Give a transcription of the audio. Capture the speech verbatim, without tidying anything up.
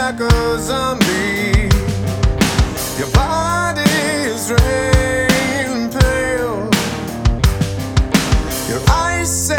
like a zombie. Your body is rain pale. Your eyes say